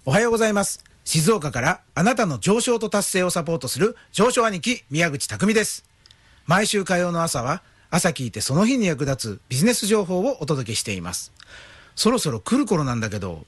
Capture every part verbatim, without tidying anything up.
おはようございます。静岡からあなたの上昇と達成をサポートする上昇兄貴宮口匠です。毎週火曜の朝は朝聞いてその日に役立つビジネス情報をお届けしています。そろそろ来る頃なんだけど。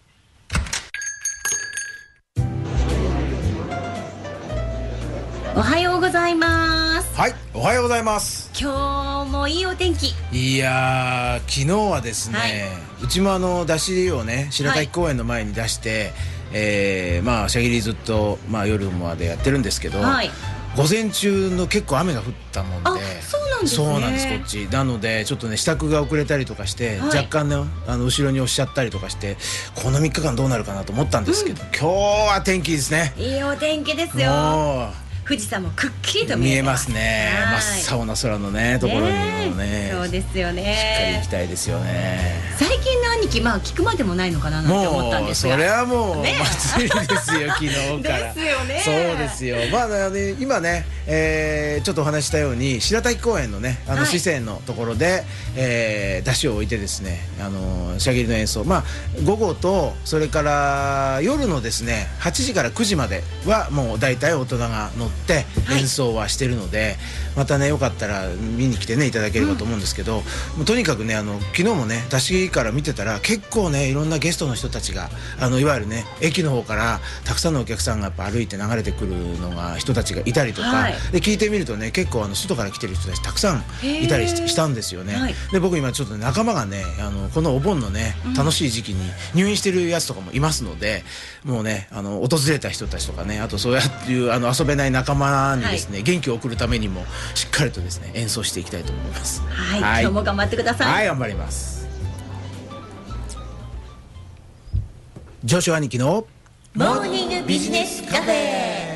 おはようございます。 はい、おはようございます。 今日もいいお天気。 いやー、昨日はですね、はい、うちもあの出しをね白滝公園の前に出して、はい、えー、まあシャギリずっと、まあ、夜までやってるんですけど、はい、午前中の結構雨が降ったもんで。 あ、そうなんですね。 そうなんです、こっちなのでちょっとね支度が遅れたりとかして、はい、若干ねあの後ろに押しちゃったりとかしてこのみっかかんどうなるかなと思ったんですけど、うん、今日は天気いいですね。 いいお天気ですよ。富士山もくっきりと見えてます。 見えますね。真っ青な空のねところにもね、 そうですよね。 しっかり行きたいですよね。 最近の兄貴、まあ聞くまでもないのかななんて思ったんですが、 もうそれはもう祭りですよ、昨日からですよね。 そうですよ。まあ、ね、今ね、えー、ちょっとお話したように白滝公園のねあの四川のところで、はい、えー、出汁を置いてですね、あのシャギリの演奏、まあ午後とそれから夜のですねはちじからくじまではもう大体大人が乗って演奏はしてるので、はい、またねよかったら見に来てねいただければと思うんですけど、うん、とにかくねあの昨日もね出しから見てたら結構ねいろんなゲストの人たちがあのいわゆるね駅の方からたくさんのお客さんがやっぱ歩いて流れてくるのが人たちがいたりとか、はい、で聞いてみるとね結構あの外から来てる人たちたくさんいたり し, したんですよね、はい、で僕今ちょっと仲間がねあのこのお盆のね楽しい時期に入院してるやつとかもいますので、うん、もうねあの訪れた人たちとかねあとそうやっていうあの遊べない仲間にですね、はい、元気を送るためにもしっかりとですね演奏していきたいと思います。 はい、はい、今日も頑張ってください。 はい、頑張ります。上昇兄貴のモーニングビジネスカフェ。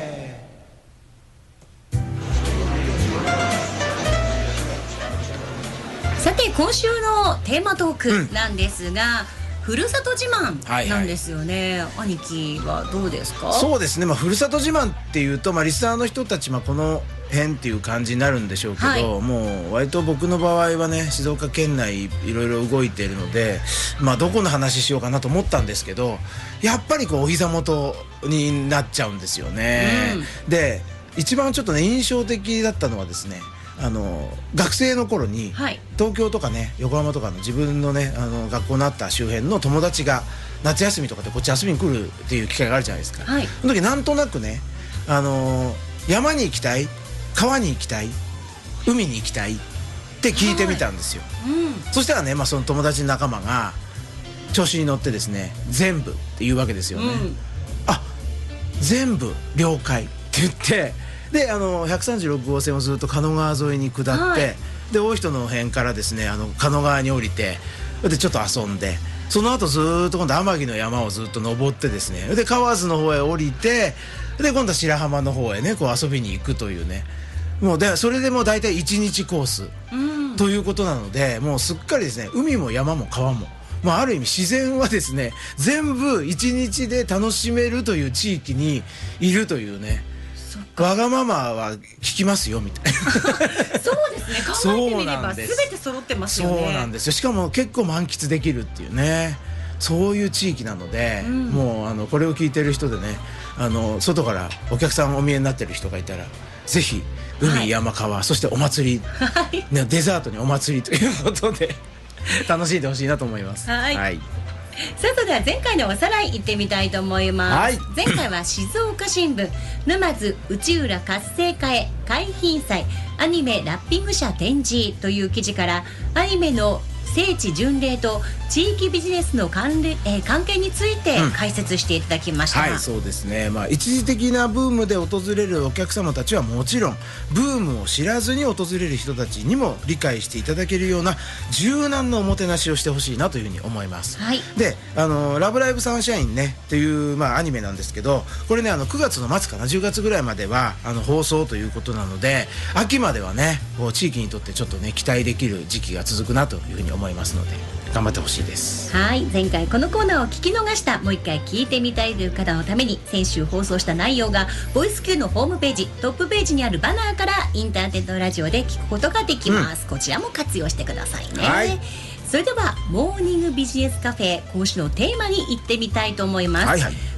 さて今週のテーマトークなんですが、うん、ふるさと自慢なんですよね、はいはい、兄貴はどうですか？ そうですね、まあ、ふるさと自慢っていうと、まあ、リスナーの人たち、まあ、この辺っていう感じになるんでしょうけど、はい、もう割と僕の場合はね静岡県内いろいろ動いているので、まあ、どこの話しようかなと思ったんですけどやっぱりこうお膝元になっちゃうんですよね、うん、で一番ちょっとね印象的だったのはですねあの学生の頃に、はい、東京とかね横浜とかの自分のねあの学校のあった周辺の友達が夏休みとかでこっち遊びに来るっていう機会があるじゃないですか、はい、その時なんとなくねあの山に行きたい川に行きたい海に行きたいって聞いてみたんですよ、はい、うん、そしたらね、まあ、その友達の仲間が調子に乗ってですね全部って言うわけですよね、うん、あ全部了解って言ってであのひゃくさんじゅうろくごうせんをずっと狩野川沿いに下って、はい、で大人の辺からですねあの狩野川に降りてでちょっと遊んでその後ずっと今度天城の山をずっと登ってですねで河津の方へ降りてで今度は白浜の方へねこう遊びに行くというねもうでそれでもう大体いちにちコース、うん、ということなのでもうすっかりですね海も山も川も、まあ、ある意味自然はですね全部いちにちで楽しめるという地域にいるというねわがままは聞きますよみたいなそうですね考えてみれば全て揃ってますよね。 そうなんですよ。しかも結構満喫できるっていうねそういう地域なので、うん、もうあのこれを聞いてる人でねあの外からお客さんお見えになってる人がいたらぜひ海、はい、山川そしてお祭り、はい、ね、デザートにお祭りということで楽しんでほしいなと思います。 はい、 はい、 さあそれでは前回のおさらい行ってみたいと思います、はい、前回は静岡新聞沼津内浦活性化へ海浜祭アニメラッピング社展示という記事からアニメの聖地巡礼と地域ビジネスの関連、えー、関係について解説していただきました、 うん、はいそうですね、まあ、一時的なブームで訪れるお客様たちはもちろんブームを知らずに訪れる人たちにも理解していただけるような柔軟なおもてなしをしてほしいなというふうに思います、はい、であのラブライブサンシャインねっていう、まあ、アニメなんですけどこれねあのくがつの末かなじゅうがつぐらいまではあの放送ということなので秋まではねこう地域にとってちょっとね期待できる時期が続くなというふうに思いますので頑張ってほしいです。 はい、前回このコーナーを聞き逃したもう一回聞いてみたいという方のために先週放送した内容がボイス Q のホームページトップページにあるバナーからインターネットラジオで聞くことができます、うん、こちらも活用してくださいね、はい、それではモーニングビジネスカフェ今週のテーマに行ってみたいと思います、はいはい、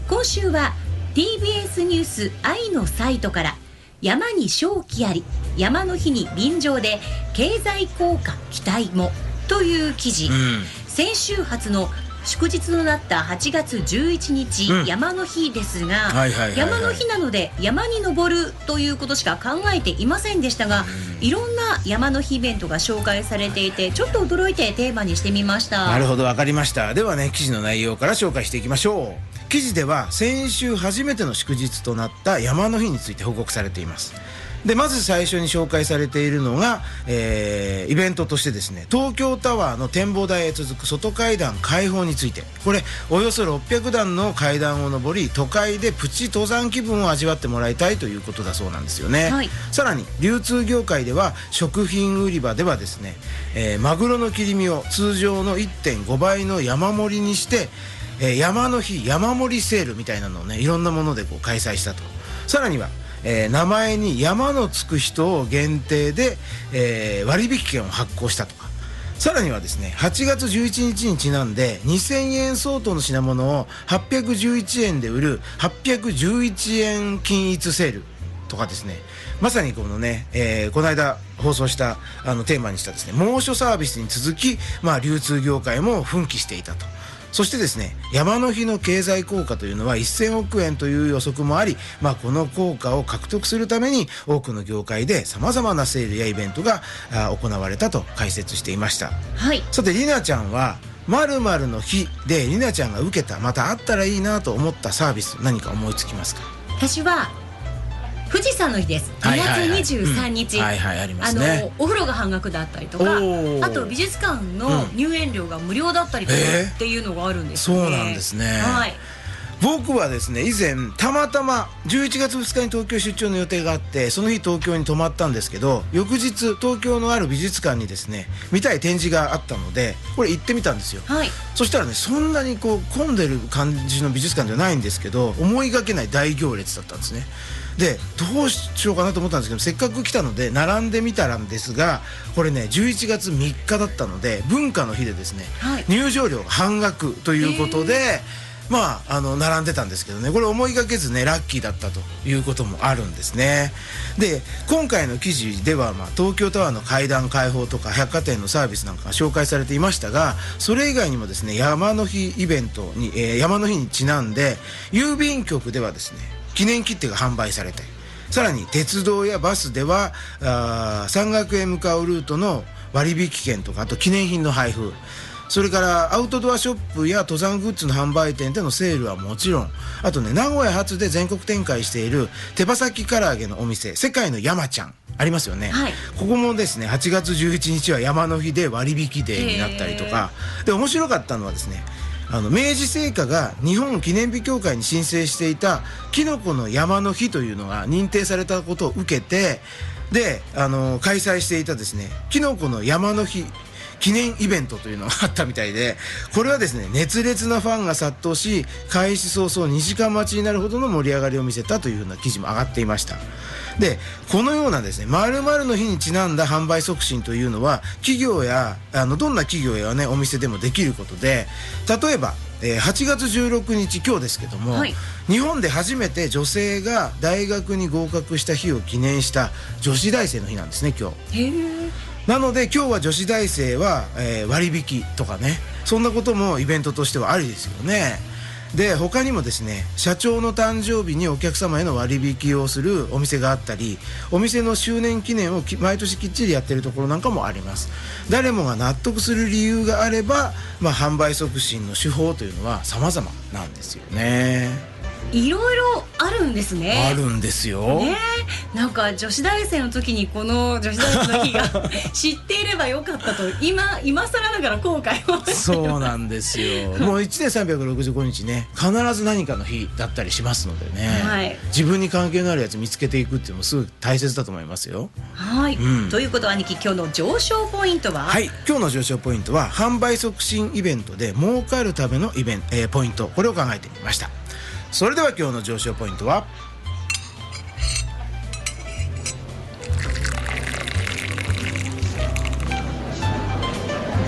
今週は ティービーエス ニュース愛のサイトから山に正気あり山の日に便乗で経済効果期待もという記事、うん、先週初の祝日となったはちがつじゅういちにち、うん、山の日ですが、はいはいはいはい、山の日なので山に登るということしか考えていませんでしたが、うん、いろんな山の日イベントが紹介されていてちょっと驚いてテーマにしてみました。 なるほど、わかりました。ではね、記事の内容から紹介していきましょう。記事では先週初めての祝日となった山の日について報告されています。でまず最初に紹介されているのが、えー、イベントとしてですね、東京タワーの展望台へ続く外階段開放について、これおよそろっぴゃくだんの階段を上り都会でプチ登山気分を味わってもらいたいということだそうなんですよね、はい、さらに流通業界では食品売り場ではですね、えー、マグロの切り身を通常の いってんごばいの山盛りにしてえー、山の日山盛りセールみたいなのをね、いろんなものでこう開催したと。さらには、えー、名前に山のつく人を限定で、えー、割引券を発行したとか、さらにはですね、はちがつじゅういちにちにちなんでにせんえん相当の品物をはっぴゃくじゅういちえんで売るはっぴゃくじゅういちえん均一セールとかですね、まさにこのね、えー、この間放送したあのテーマにしたですね、猛暑サービスに続き、まあ、流通業界も奮起していたと。そしてですね、山の日の経済効果というのはせんおくえんという予測もあり、まあ、この効果を獲得するために多くの業界でさまざまなセールやイベントが行われたと解説していました、はい、さてりなちゃんは〇〇の日でりなちゃんが受けた、またあったらいいなと思ったサービス、何か思いつきますか？ 私は富士山の日です。にがつにじゅうさんにち、お風呂が半額だったりとか、あと美術館の入園料が無料だったりとかっていうのがあるんですよね、 えー、そうなんですね、はい、僕はですね、以前たまたまじゅういちがつふつかに東京出張の予定があって、その日東京に泊まったんですけど、翌日東京のある美術館にですね、見たい展示があったのでこれ行ってみたんですよ、はい、そしたらね、そんなにこう混んでる感じの美術館じゃないんですけど、思いがけない大行列だったんですね。でどうしようかなと思ったんですけど、せっかく来たので並んでみたらんですが、これねじゅういちがつみっかだったので文化の日でですね、はい、入場料が半額ということで、まあ、あの並んでたんですけどね、これ思いがけずねラッキーだったということもあるんですね。で今回の記事では、まあ、東京タワーの階段開放とか百貨店のサービスなんかが紹介されていましたが、それ以外にもですね、山の日イベントに、えー、山の日にちなんで郵便局ではですね記念切手が販売されて、さらに鉄道やバスではあ山岳へ向かうルートの割引券とか、あと記念品の配布、それからアウトドアショップや登山グッズの販売店でのセールはもちろん、あとね、名古屋発で全国展開している手羽先唐揚げのお店、世界の山ちゃんありますよね、はい、ここもですねはちがつじゅういちにちは山の日で割引デーになったりとかで、面白かったのはですね、あの明治製菓が日本記念日協会に申請していたきのこの山の日というのが認定されたことを受けて、であの開催していたですねきのこの山の日記念イベントというのがあったみたいで、これはですね熱烈なファンが殺到し、開始早々にじかん待ちになるほどの盛り上がりを見せたというような記事も上がっていました。でこのようなですね〇〇の日にちなんだ販売促進というのは、企業やあのどんな企業や、ね、お店でもできることで、例えば、えー、はちがつじゅうろくにち今日ですけども、はい、日本で初めて女性が大学に合格した日を記念した女子大生の日なんですね今日。へー。なので今日は女子大生は、えー、割引とかね、そんなこともイベントとしてはありですよね。で他にもですね、社長の誕生日にお客様への割引をするお店があったり、お店の周年記念を毎年きっちりやってるところなんかもあります。誰もが納得する理由があれば、まあ、販売促進の手法というのは様々なんですよね。 いろいろあるんですね。 あるんですよ、 ね、なんか女子大生の時にこの女子大生の日が知っていればよかったと今今更ながら後悔をそうなんですよもういちねんさんびゃくろくじゅうごにちね、必ず何かの日だったりしますのでね、はい、自分に関係のあるやつ見つけていくっていうのもすごい大切だと思いますよ。 はい、うん、ということは兄貴、今日の上昇ポイントは？ はい、今日の上昇ポイントは販売促進イベントで儲かるためのイベント、えー、ポイント、これを考えてみました。それでは今日の上昇ポイントは、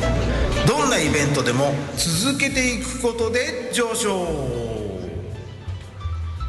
どんなイベントでも続けていくことで上昇。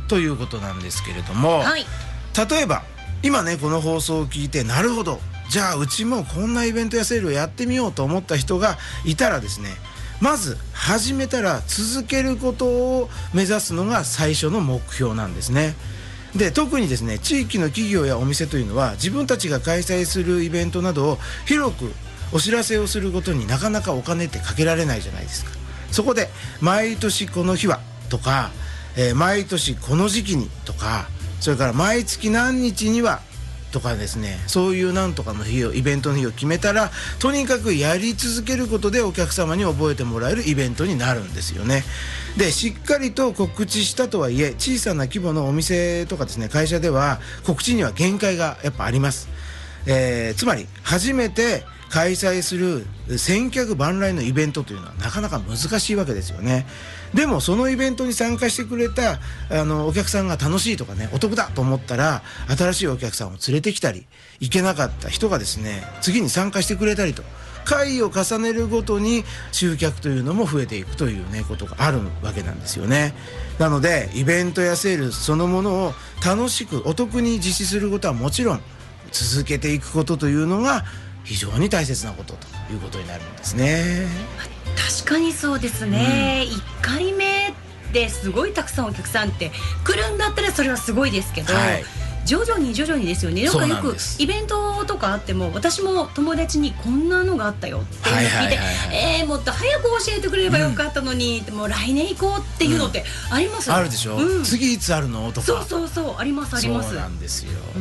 ということなんですけれども、 はい、 例えば今ねこの放送を聞いて、なるほど、じゃあうちもこんなイベントやセールをやってみようと思った人がいたらですね、まず始めたら続けることを目指すのが最初の目標なんですね。で、特にですね、地域の企業やお店というのは自分たちが開催するイベントなどを広くお知らせをすることになかなかお金ってかけられないじゃないですか。そこで毎年この日はとか、えー、毎年この時期にとか、それから毎月何日にはとかですね、そういうなんとかの日を、イベントの日を決めたら、とにかくやり続けることでお客様に覚えてもらえるイベントになるんですよね。で、しっかりと告知したとはいえ、小さな規模のお店とかですね、会社では告知には限界がやっぱあります。えー、つまり初めて開催する千客万来のイベントというのはなかなか難しいわけですよね。でもそのイベントに参加してくれたあのお客さんが楽しいとかね、お得だと思ったら新しいお客さんを連れてきたり、行けなかった人がですね次に参加してくれたりと、回を重ねるごとに集客というのも増えていくというねことがあるわけなんですよね。なのでイベントやセールそのものを楽しくお得に実施することはもちろん、続けていくことというのが非常に大切なことということになるんですね。 確かにそうですね、うん、いっかいめですごいたくさんお客さんって来るんだったらそれはすごいですけど、はい、徐々に徐々にですよね。なんかよくイベントとかあっても、私も友達にこんなのがあったよっていうのを聞いて、えーもっと早く教えてくれればよかったのに、うん、もう来年行こうっていうのってあります、 うん、あるでしょ、うん、次いつあるのとか。 そうそうそう、ありますあります。 そうなんですよ。 うん、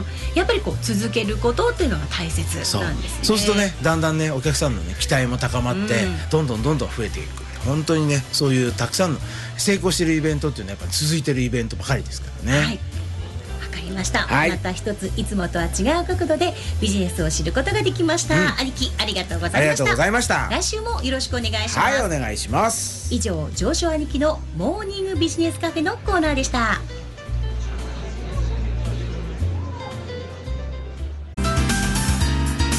やっぱりこう続けることっていうのが大切なんですね。 そうするとね、だんだんねお客さんのね期待も高まって、うん、どんどんどんどん増えていく。本当にね、そういうたくさんの成功しているイベントっていうのはやっぱり続いているイベントばかりですからね。はい、 ました、 はい、 また一ついつもとは違う角度でビジネスを知ることができました、うん、兄貴ありがとうございました。 ありがとうございました。 来週もよろしくお願いします。 はい、お願いします。 以上、上昇兄貴のモーニングビジネスカフェのコーナーでした。